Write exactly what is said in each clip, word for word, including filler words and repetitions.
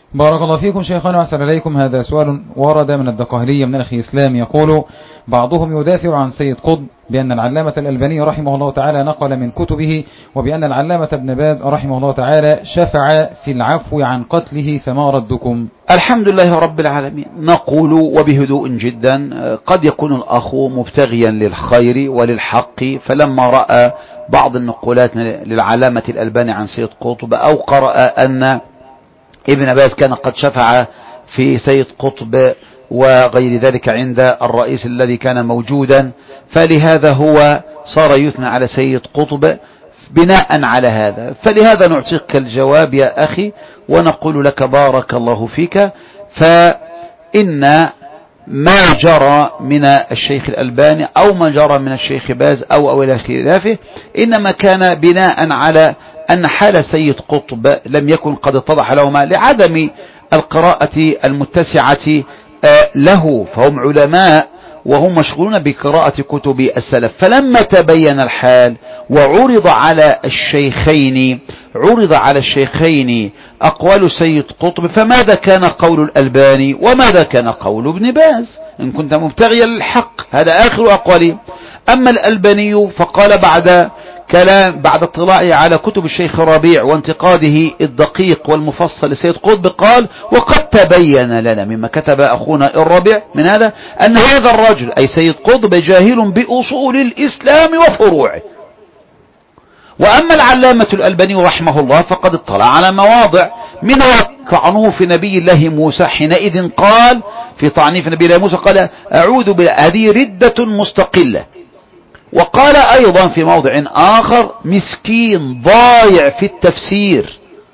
بارك الله فيكم شيخنا وأحسن إليكم. هذا سؤال ورد من الدقهلية من الأخي إسلام، يقول: بعضهم يدافع عن سيد قطب بأن العلامة الألباني رحمه الله تعالى نقل من كتبه، وبأن العلامة ابن باز رحمه الله تعالى شفع في العفو عن قتله، فما ردكم؟ الحمد لله رب العالمين. نقول وبهدوء جدا: قد يكون الأخ مبتغيا للخير وللحق، فلما رأى بعض النقولات للعلامة الألباني عن سيد قطب، أو قرأ أن ابن باز كان قد شفع في سيد قطب وغير ذلك عند الرئيس الذي كان موجودا، فلهذا هو صار يثنى على سيد قطب بناء على هذا. فلهذا نعطيك الجواب يا أخي ونقول لك: بارك الله فيك. فإن ما جرى من الشيخ الألباني أو ما جرى من الشيخ باز أو أو إلى خلافه إنما كان بناء على أن حال سيد قطب لم يكن قد اتضح لهما لعدم القراءة المتسعة له، فهم علماء وهم مشغولون بقراءة كتب السلف. فلما تبين الحال وعرض على الشيخين عرض على الشيخين أقوال سيد قطب، فماذا كان قول الألباني وماذا كان قول ابن باز؟ إن كنت مبتغيا للحق هذا آخر أقوالهم. أما الألباني فقال بعد كلام بعد اطلاعه على كتب الشيخ ربيع وانتقاده الدقيق والمفصل لسيد قطب، قال: وقد تبين لنا مما كتب أخونا الربيع من هذا أن هذا الرجل أي سيد قطب جاهل بأصول الإسلام وفروعه. وأما العلامة الألباني رحمه الله فقد اطلع على مواضع منها طعنه في نبي الله موسى، حينئذ قال في طعنه في نبي الله موسى قال: أعوذ بالله، هذه ردة مستقلة. وقال أيضا في موضع آخر: مسكين ضايع في التفسير.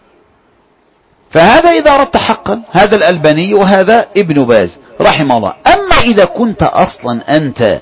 فهذا إذا أردت حقا هذا الألباني وهذا ابن باز رحمه الله. أما إذا كنت أصلا أنت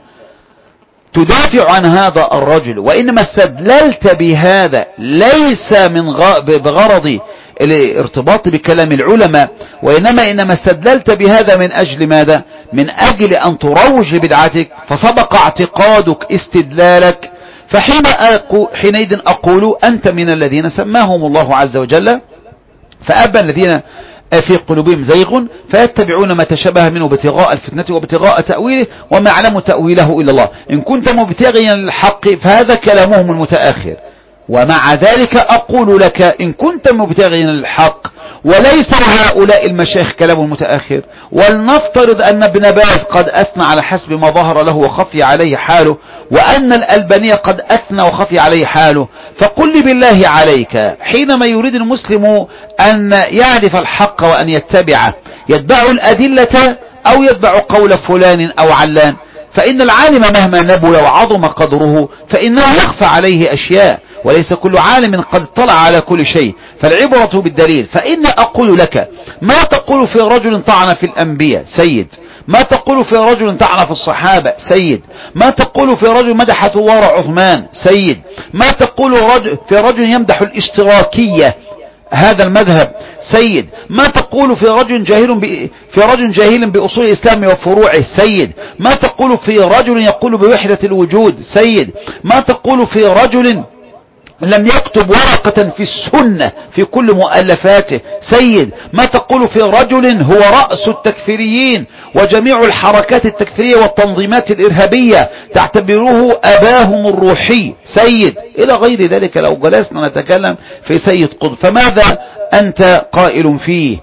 تدافع عن هذا الرجل وإنما استدللت بهذا ليس من بغرض الارتباط بكلام العلماء، وإنما إنما استدللت بهذا من أجل ماذا؟ من أجل أن تروج لبدعتك، فسبق اعتقادك استدلالك، فحين أقو حينئذ أقول أنت من الذين سماهم الله عز وجل فأبى الذين في قلوبهم زيغ فيتبعون ما تشابه منه ابتغاء الفتنة وابتغاء تأويله وما يعلم تأويله إلا الله. إن كنت مبتغيا للحق فهذا كلامهم المتأخر. ومع ذلك أقول لك: إن كنت مبتغيا للحق وليس هؤلاء المشايخ كلام المتأخر، ولنفترض أن ابن باز قد أثنى على حسب ما ظهر له وخفي عليه حاله، وأن الألباني قد أثنى وخفي عليه حاله، فقل لي بالله عليك حينما يريد المسلم أن يعرف الحق وأن يتبعه يتبع الأدلة أو يتبع قول فلان أو علان؟ فإن العالم مهما نبل وعظم قدره فإنه يخفى عليه أشياء، وليس كل عالم قد اطلع على كل شيء، فالعبرة بالدليل. فإن أقول لك: ما تقول في رجل طعن في الأنبياء؟ سيد. ما تقول في رجل طعن في الصحابة؟ سيد. ما تقول في رجل مدح ثوار عثمان؟ سيد. ما تقول رجل في رجل يمدح الاشتراكية هذا المذهب؟ سيد. ما تقول في رجل جاهل ب... في رجل جاهل بأصول الإسلام وفروعه؟ سيد. ما تقول في رجل يقول بوحدة الوجود؟ سيد. ما تقول في رجل لم يكتب ورقة في السنة في كل مؤلفاته؟ سيد. ما تقول في رجل هو رأس التكفيريين وجميع الحركات التكفيرية والتنظيمات الإرهابية تعتبره أباهم الروحي؟ سيد. إلى غير ذلك لو جلسنا نتكلم في سيد قطب. فماذا أنت قائل فيه؟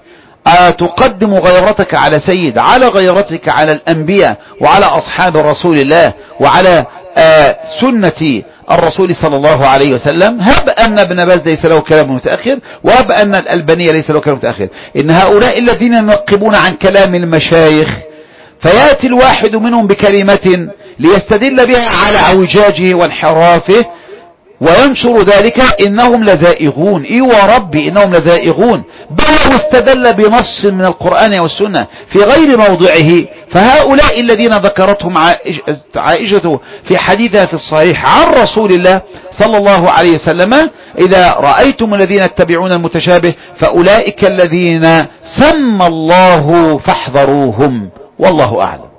أتقدم غيرتك على سيد على غيرتك على الأنبياء وعلى أصحاب رسول الله وعلى آه سنة الرسول صلى الله عليه وسلم؟ هب أن ابن باز ليس له كلام متأخر، وهب أن الألباني ليس له كلام متأخر. إن هؤلاء الذين ينقبون عن كلام المشايخ فيأتي الواحد منهم بكلمة ليستدل بها على اعوجاجه وانحرافه وينشر ذلك إنهم لزائغون. إيه وربي إنهم لزائغون، بل استدل بنص من القرآن والسنة في غير موضعه. فهؤلاء الذين ذكرتهم عائشة في حديثها في الصحيح عن رسول الله صلى الله عليه وسلم: إذا رأيتم الذين يتبعون المتشابه فأولئك الذين سمى الله فاحذروهم، والله أعلم.